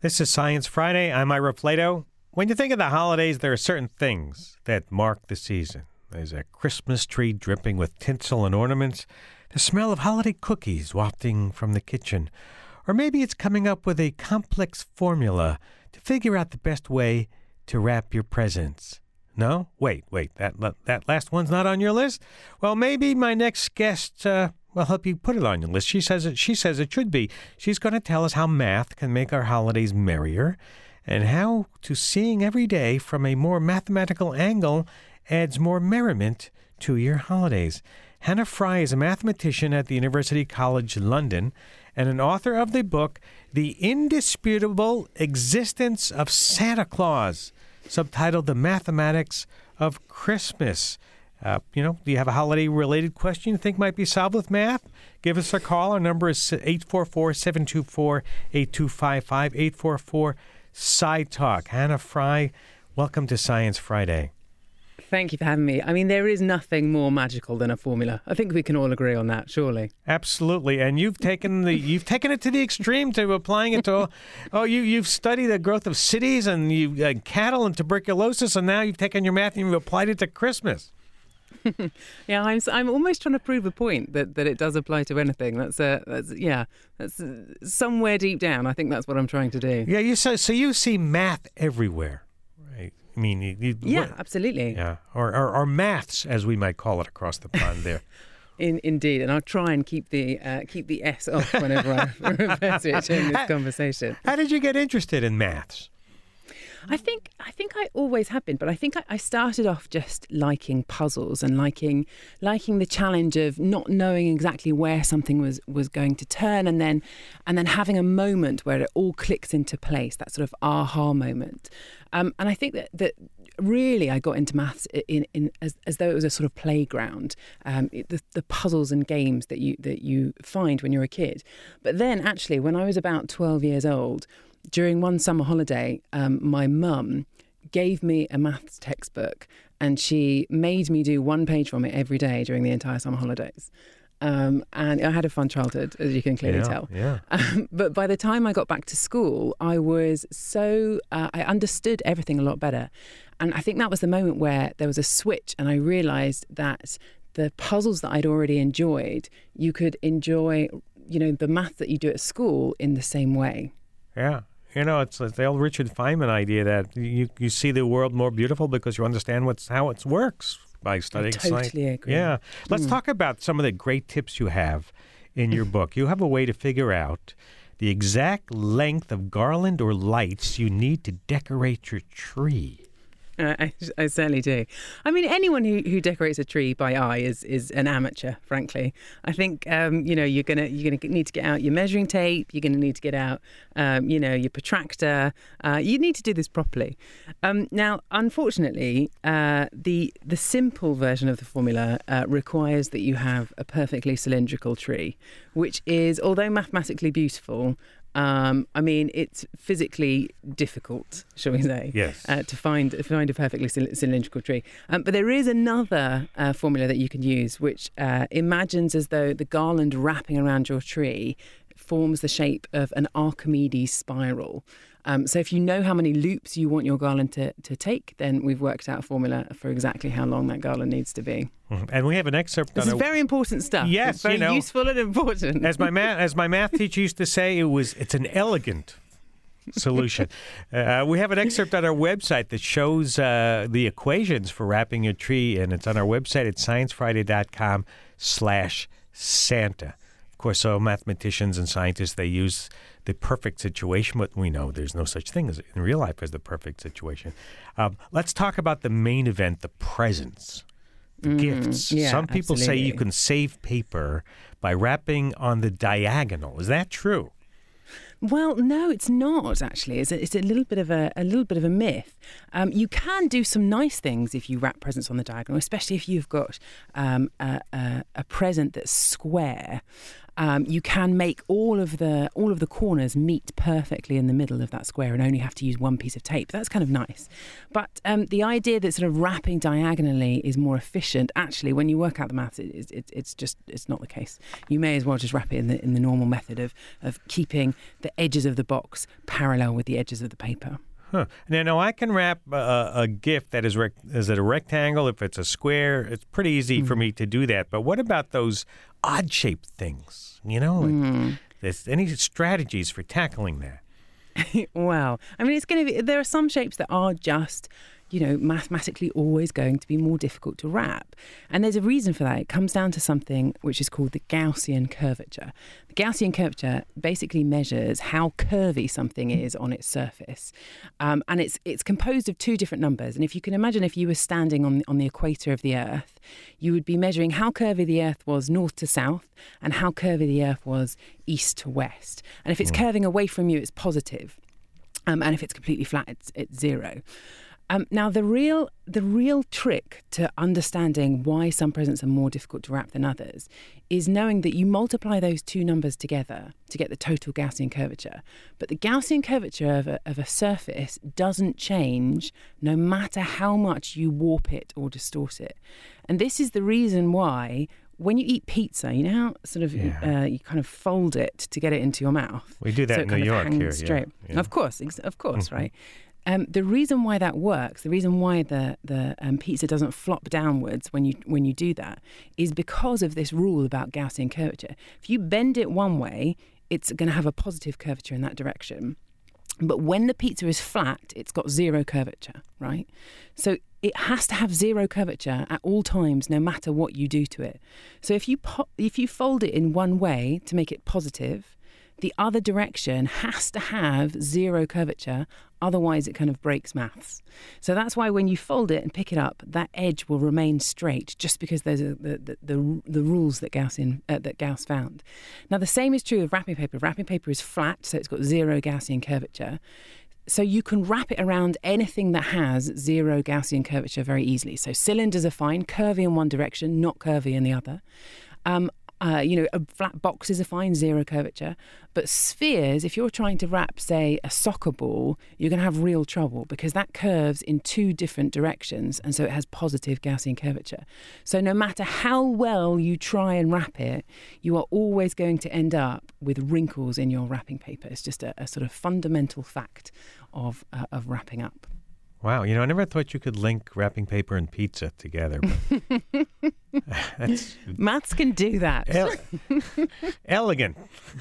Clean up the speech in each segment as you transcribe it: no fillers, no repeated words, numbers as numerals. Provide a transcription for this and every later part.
This is Science Friday. I'm Ira Flato. When you think of the holidays, there are certain things that mark the season. There's a Christmas tree dripping with tinsel and ornaments, the smell of holiday cookies wafting from the kitchen, or maybe it's coming up with a complex formula to figure out the best way to wrap your presents. No? Wait, that last one's not on your list? Well, maybe my next guest will help you put it on your list. She says it should be. She's going to tell us how math can make our holidays merrier and how to seeing every day from a more mathematical angle adds more merriment to your holidays. Hannah Fry is a mathematician at the University College London and an author of the book, The Indisputable Existence of Santa Claus, subtitled The Mathematics of Christmas. Do you have a holiday-related question you think might be solved with math? Give us a call. Our number is 844-724-8255, 844-SciTalk. Hannah Fry, welcome to Science Friday. Thank you for having me. I mean, there is nothing more magical than a formula. I think we can all agree on that, surely. Absolutely. And you've taken it to the extreme to applying it to you've studied the growth of cities and cattle and tuberculosis, and now you've taken your math and you've applied it to Christmas. Yeah, I'm almost trying to prove a point that it does apply to anything. That's somewhere deep down. I think that's what I'm trying to do. Yeah, so you see math everywhere, right? I mean, absolutely. Yeah, or maths, as we might call it across the pond there. Indeed, and I'll try and keep the S off whenever I refer to it during this conversation. How did you get interested in maths? I think I always have been, but I think I started off just liking puzzles and liking the challenge of not knowing exactly where something was going to turn, and then having a moment where it all clicks into place, that sort of aha moment. And I think that really I got into maths as though it was a sort of playground, the puzzles and games that you find when you're a kid. But then actually, when I was about 12 years old, during one summer holiday, my mum gave me a maths textbook and she made me do one page from it every day during the entire summer holidays. And I had a fun childhood, as you can clearly tell. Yeah. But by the time I got back to school, I was I understood everything a lot better. And I think that was the moment where there was a switch and I realised that the puzzles that I'd already enjoyed, you could enjoy, the math that you do at school in the same way. Yeah. It's the old Richard Feynman idea that you see the world more beautiful because you understand how it works by studying science. I totally agree. Yeah. Let's talk about some of the great tips you have in your book. You have a way to figure out the exact length of garland or lights you need to decorate your tree. I certainly do. I mean, anyone who decorates a tree by eye is an amateur, frankly. I think you're gonna need to get out your measuring tape. You're gonna need to get out your protractor. You need to do this properly. Now, unfortunately, the simple version of the formula requires that you have a perfectly cylindrical tree, which is, although mathematically beautiful, it's physically difficult, shall we say, yes, to find a perfectly cylindrical tree. But there is another formula that you can use, which imagines as though the garland wrapping around your tree forms the shape of an Archimedes spiral. So if you know how many loops you want your garland to take, then we've worked out a formula for exactly how long that garland needs to be. And we have an excerpt. This is very important stuff. Yes, it's very useful and important. As my math teacher used to say, it's an elegant solution. We have an excerpt on our website that shows the equations for wrapping your tree, and it's on our website at sciencefriday.com/Santa. Of course, so mathematicians and scientists, they use the perfect situation, but we know there's no such thing in real life as the perfect situation. Let's talk about the main event, the presents, the gifts. Yeah, some people absolutely. say you can save paper by wrapping on the diagonal. Is that true? Well, no, it's not actually. It's a little bit of a myth. You can do some nice things if you wrap presents on the diagonal, especially if you've got a present that's square. You can make all of the corners meet perfectly in the middle of that square and only have to use one piece of tape. That's kind of nice. But the idea that sort of wrapping diagonally is more efficient, actually, when you work out the maths, it's not the case. You may as well just wrap it in the normal method of keeping the edges of the box parallel with the edges of the paper. Huh. Now I can wrap a gift that is it a rectangle? If it's a square, it's pretty easy for me to do that. But what about those odd-shaped things? Any strategies for tackling that? Well, I mean, it's going to be. There are some shapes that are just, mathematically always going to be more difficult to wrap. And there's a reason for that. It comes down to something which is called the Gaussian curvature. The Gaussian curvature basically measures how curvy something is on its surface. And it's composed of two different numbers. And if you can imagine, if you were standing on the equator of the Earth, you would be measuring how curvy the Earth was north to south and how curvy the Earth was east to west. And if it's curving away from you, it's positive. And if it's completely flat, it's zero. Now, the real trick to understanding why some presents are more difficult to wrap than others is knowing that you multiply those two numbers together to get the total Gaussian curvature. But the Gaussian curvature of a surface doesn't change no matter how much you warp it or distort it. And this is the reason why when you eat pizza, you know how sort of you kind of fold it to get it into your mouth? We do that in New York here. Straight. Yeah. Of course, right? The reason why that works, the reason why the pizza doesn't flop downwards when you do that, is because of this rule about Gaussian curvature. If you bend it one way, it's going to have a positive curvature in that direction. But when the pizza is flat, it's got zero curvature, right? So it has to have zero curvature at all times, no matter what you do to it. So if you fold it in one way to make it positive, the other direction has to have zero curvature, otherwise it kind of breaks maths. So that's why when you fold it and pick it up, that edge will remain straight, just because there's the rules that Gauss found. Now the same is true of wrapping paper. Wrapping paper is flat, so it's got zero Gaussian curvature. So you can wrap it around anything that has zero Gaussian curvature very easily. So cylinders are fine, curvy in one direction, not curvy in the other. Flat boxes are fine, zero curvature. But spheres, if you're trying to wrap, say, a soccer ball, you're going to have real trouble because that curves in two different directions, and so it has positive Gaussian curvature. So no matter how well you try and wrap it, you are always going to end up with wrinkles in your wrapping paper. It's just a sort of fundamental fact of wrapping up. Wow, I never thought you could link wrapping paper and pizza together. But maths can do that. Elegant.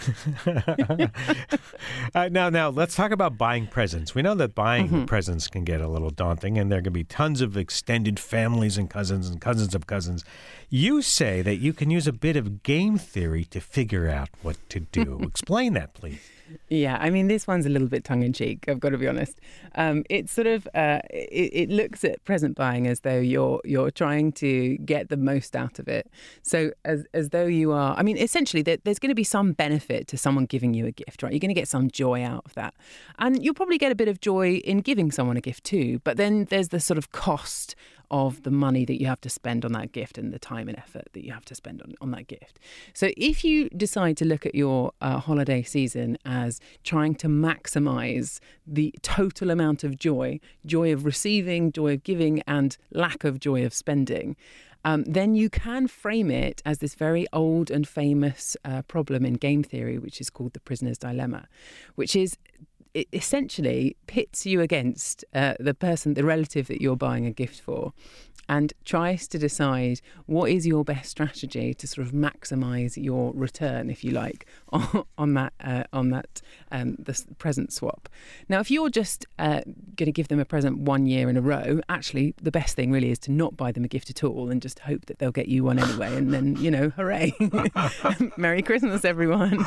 Now, let's talk about buying presents. We know that buying presents can get a little daunting, and there can be tons of extended families and cousins of cousins. You say that you can use a bit of game theory to figure out what to do. Explain that, please. Yeah, I mean, this one's a little bit tongue-in-cheek, I've got to be honest. It's sort of, it looks at present buying as though you're trying to get the most out of it. So as though you are, I mean, essentially there's going to be some benefit to someone giving you a gift, right? You're going to get some joy out of that. And you'll probably get a bit of joy in giving someone a gift too. But then there's the sort of cost of the money that you have to spend on that gift and the time and effort that you have to spend on that gift. So if you decide to look at your holiday season as trying to maximize the total amount of joy of receiving, joy of giving, and lack of joy of spending, then you can frame it as this very old and famous problem in game theory, which is called the prisoner's dilemma, which is it essentially pits you against the relative that you're buying a gift for, and tries to decide what is your best strategy to sort of maximise your return, if you like, on that the present swap. Now, if you're just going to give them a present 1 year in a row, actually the best thing really is to not buy them a gift at all and just hope that they'll get you one anyway, and then hooray, Merry Christmas, everyone.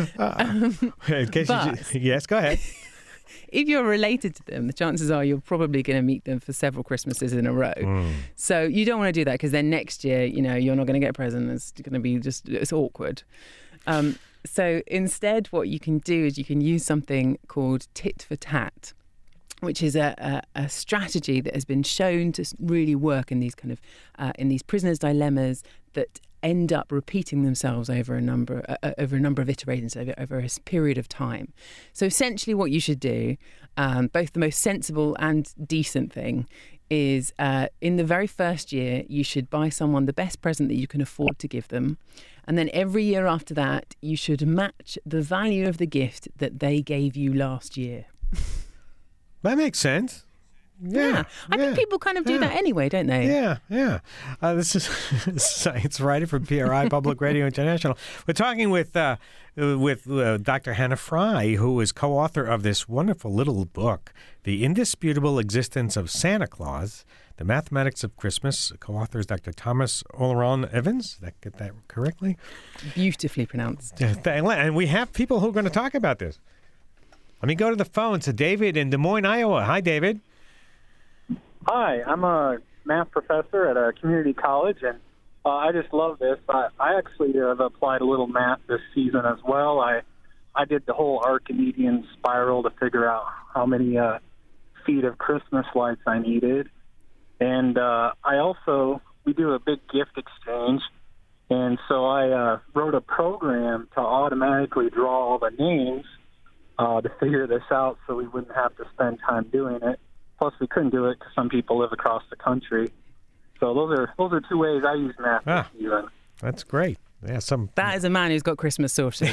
Yes, go ahead. If you're related to them, the chances are you're probably going to meet them for several Christmases in a row. So you don't want to do that, because then next year, you're not going to get a present. It's going to be it's awkward. So instead, what you can do is you can use something called tit for tat, which is a strategy that has been shown to really work in these kind of in these prisoners' dilemmas, that end up repeating themselves over a number of iterations over a period of time. So essentially what you should do, both the most sensible and decent thing, is in the very first year, you should buy someone the best present that you can afford to give them. And then every year after that, you should match the value of the gift that they gave you last year. That makes sense. Yeah. I think people kind of do that anyway, don't they? Yeah. This is Science Writer from PRI Public Radio International. We're talking with Dr. Hannah Fry, who is co-author of this wonderful little book, The Indisputable Existence of Santa Claus, The Mathematics of Christmas. Co-author is Dr. Thomas Oleron Evans. Did I get that correctly? Beautifully pronounced. And we have people who are going to talk about this. Let me go to the phone to David in Des Moines, Iowa. Hi, David. Hi, I'm a math professor at a community college, and I just love this. I actually have applied a little math this season as well. I did the whole Archimedean spiral to figure out how many feet of Christmas lights I needed. And we do a big gift exchange, and so I wrote a program to automatically draw all the names to figure this out so we wouldn't have to spend time doing it. Plus, we couldn't do it because some people live across the country. So those are two ways I use math this season. That's great. Yeah, that is a man who's got Christmas sorted.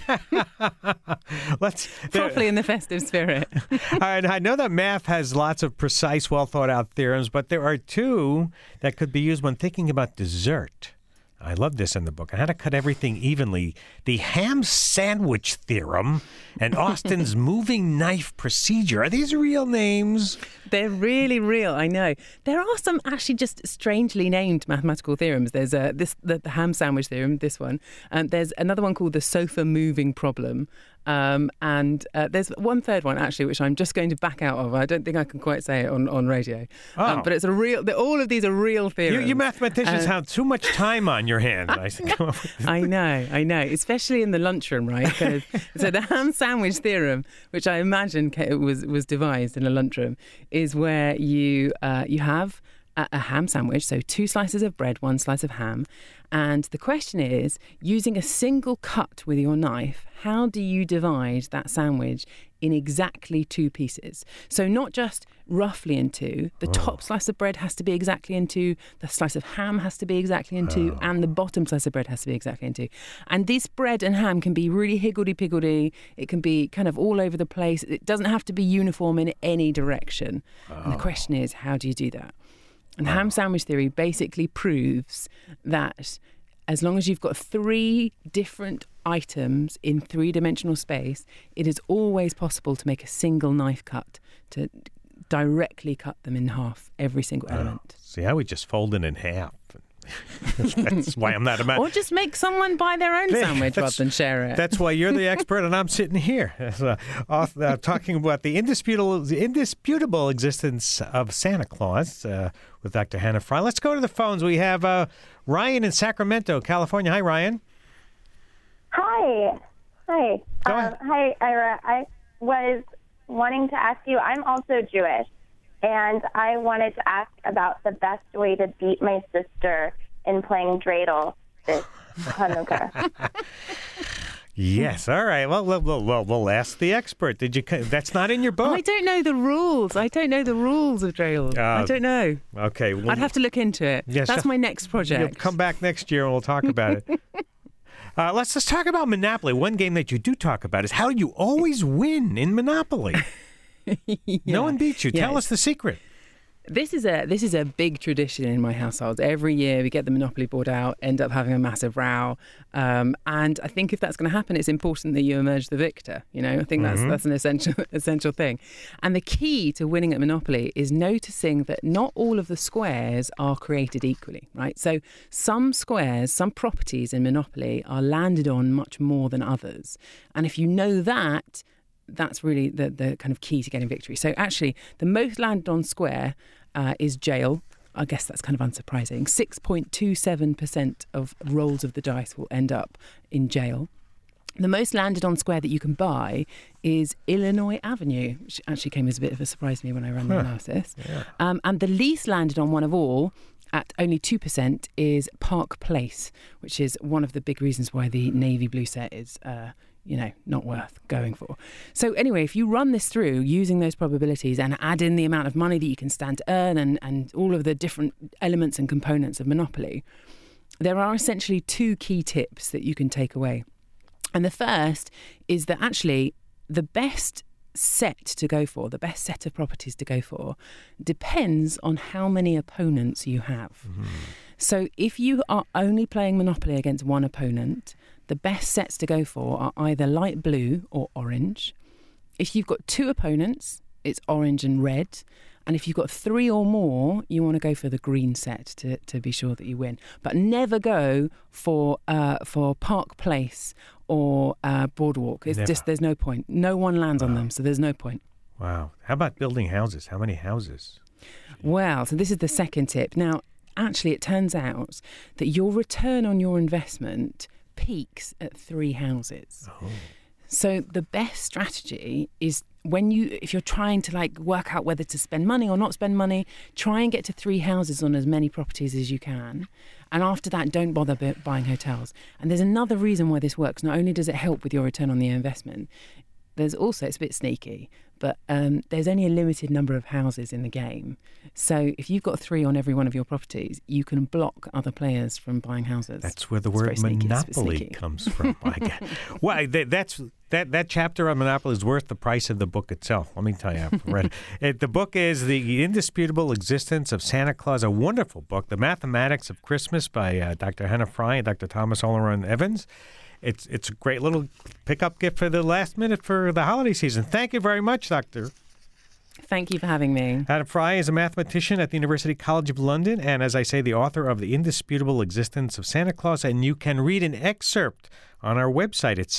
Properly in the festive spirit. All right, I know that math has lots of precise, well-thought-out theorems, but there are two that could be used when thinking about dessert. I love this in the book. How to cut everything evenly. The ham sandwich theorem and Austin's moving knife procedure. Are these real names? They're really real, I know. There are some actually just strangely named mathematical theorems. There's the ham sandwich theorem, this one. There's another one called the sofa moving problem. And there's one third one, actually, which I'm just going to back out of. I don't think I can quite say it on radio. But it's all of these are real theorems. You mathematicians have too much time on your hands. I know, especially in the lunchroom, right? So the ham sandwich theorem, which I imagine was devised in a lunchroom, is where you have a ham sandwich, so 2 slices of bread, 1 slice of ham. And the question is, using a single cut with your knife, how do you divide that sandwich in exactly 2 pieces? So not just roughly in 2. The top slice of bread has to be exactly in 2. The slice of ham has to be exactly in 2. And the bottom slice of bread has to be exactly in 2. And this bread and ham can be really higgledy-piggledy. It can be kind of all over the place. It doesn't have to be uniform in any direction. And the question is, how do you do that? And ham sandwich theory basically proves that as long as you've got 3 different items in 3-dimensional space, it is always possible to make a single knife cut to directly cut them in half, every single element. See, I would just fold it in half. That's why I'm not a man. Or just make someone buy their own sandwich rather than share it. That's why you're the expert and I'm sitting here talking about the indisputable existence of Santa Claus with Dr. Hannah Fry. Let's go to the phones. We have Ryan in Sacramento, California. Hi, Ryan. Hi. Go ahead. Hi, Ira. I was wanting to ask you, I'm also Jewish. And I wanted to ask about the best way to beat my sister in playing dreidel this Hanukkah. Yes. All right. Well, we'll ask the expert. That's not in your book. I don't know the rules. I don't know the rules of dreidel. I don't know. Okay. Well, I'd have to look into it. Yes, that's my next project. You'll come back next year and we'll talk about it. Let's talk about Monopoly. One game that you do talk about is how you always win in Monopoly. No one beats you. Tell us the secret. This is a big tradition in my household. Every year we get the Monopoly board out, end up having a massive row, and I think if that's going to happen, it's important that you emerge the victor. I think that's an essential thing. And the key to winning at Monopoly is noticing that not all of the squares are created equally, right? So some squares, some properties in Monopoly are landed on much more than others, and if you know that, that's really the kind of key to getting victory. So actually, the most landed on square is jail. I guess that's kind of unsurprising. 6.27% of rolls of the dice will end up in jail. The most landed on square that you can buy is Illinois Avenue, which actually came as a bit of a surprise to me when I ran the analysis. Yeah. And the least landed on one of all at only 2% is Park Place, which is one of the big reasons why the navy blue set is, not worth going for. So anyway, if you run this through using those probabilities and add in the amount of money that you can stand to earn and all of the different elements and components of Monopoly, there are essentially 2 key tips that you can take away. And the first is that actually the best set to go for, the best set of properties to go for, depends on how many opponents you have. Mm-hmm. So if you are only playing Monopoly against one opponent, the best sets to go for are either light blue or orange. If you've got 2 opponents, it's orange and red. And if you've got 3 or more, you want to go for the green set to be sure that you win. But never go for Park Place or Boardwalk. It's just, there's no point. No one lands on them, so there's no point. Wow. How about building houses? How many houses? Well, so this is the second tip. Now, actually, it turns out that your return on your investment peaks at 3 houses. Oh. So the best strategy is if you're trying to work out whether to spend money or not spend money, try and get to 3 houses on as many properties as you can. And after that, don't bother buying hotels. And there's another reason why this works. Not only does it help with your return on the investment, there's also, it's a bit sneaky, but there's only a limited number of houses in the game. So if you've got 3 on every one of your properties, you can block other players from buying houses. That's where the word monopoly comes from. Well, that chapter on Monopoly is worth the price of the book itself. Let me tell you, I've read it. The book is The Indisputable Existence of Santa Claus, a wonderful book. The Mathematics of Christmas by Dr. Hannah Fry and Dr. Thomas Oleron Evans. It's a great little pickup gift for the last minute for the holiday season. Thank you very much, Doctor. Thank you for having me. Hannah Fry is a mathematician at the University College of London and, as I say, the author of The Indisputable Existence of Santa Claus. And you can read an excerpt on our website at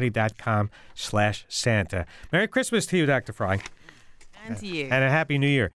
sciencefriday.com/Santa. Merry Christmas to you, Dr. Fry. And to you. And a Happy New Year.